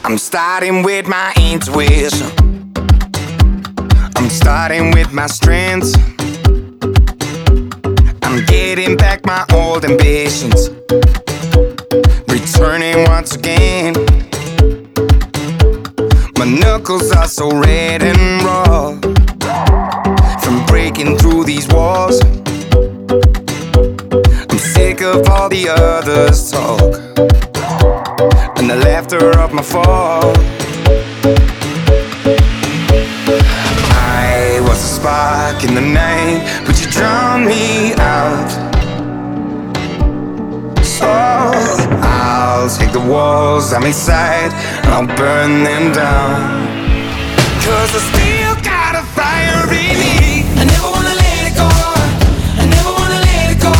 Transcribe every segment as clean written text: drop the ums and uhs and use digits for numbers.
I'm starting with my intuition. I'm starting with my strengths. I'm getting back my old ambitions, returning once again. My knuckles are so red and raw from breaking through these walls. I'm sick of all the others' talk and the laughter of my fall. I was a spark in the night, but you drowned me out. So I'll take the walls I'm inside and I'll burn them down. 'Cause I still got a fire in me. I never wanna let it go. I never wanna let it go.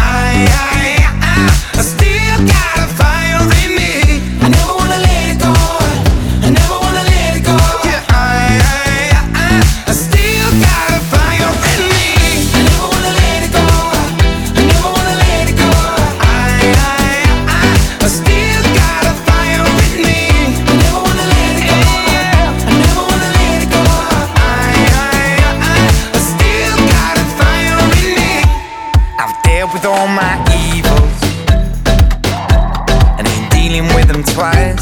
I still got a fire in me. I never wanna let it go. I never wanna let it go. Yeah, I still got a fire in me. I never wanna let it go. I never wanna let it go. I still got a fire in me. I never wanna let it go. I never wanna let it go. I still got a fire in me. I've dealt with all my evils and ain't dealing with them twice.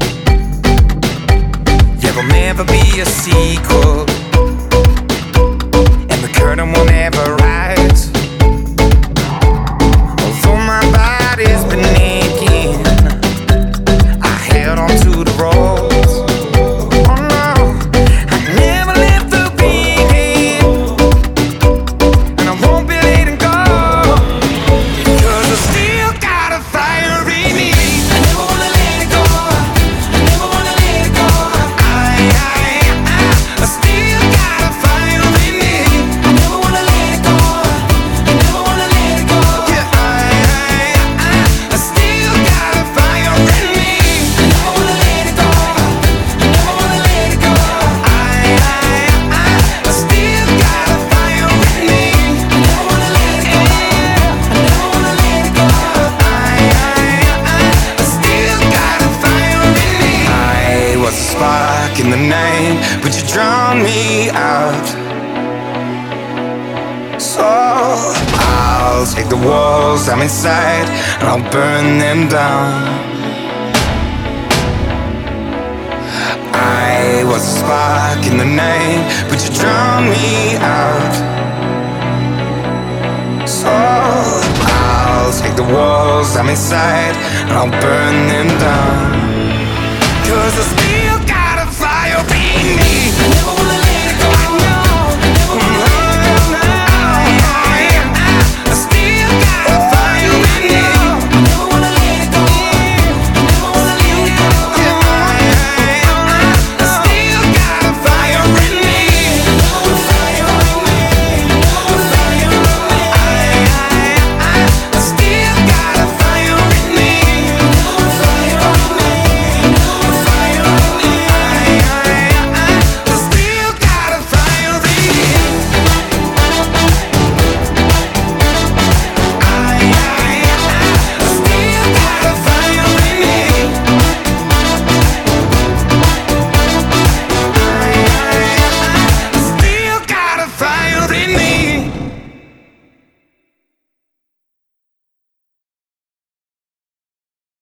Yeah, there'll never be a sequel, and the curtain will never rise. Although my body's been aching, I held on to the ropes. Oh no, I never left the beat, and I won't be letting go. 'Cause I still got a fire in me. I never wanna let it go. I never wanna let it go. I still got a fire in me. I never wanna let it go. I never wanna let it go. Yeah, I still got a fire in me. I never wanna let it go. I never wanna let it go. I still got a fire in me. I never wanna let it go. I never wanna let it go. I still got a fire in me. I was a spark in the night, but you drowned me out. So I'll take the walls I'm inside and I'll burn them down. I was a spark in the night, but you drowned me out. So I'll take the walls I'm inside and I'll burn them down. 'Cause I still got a fire in me.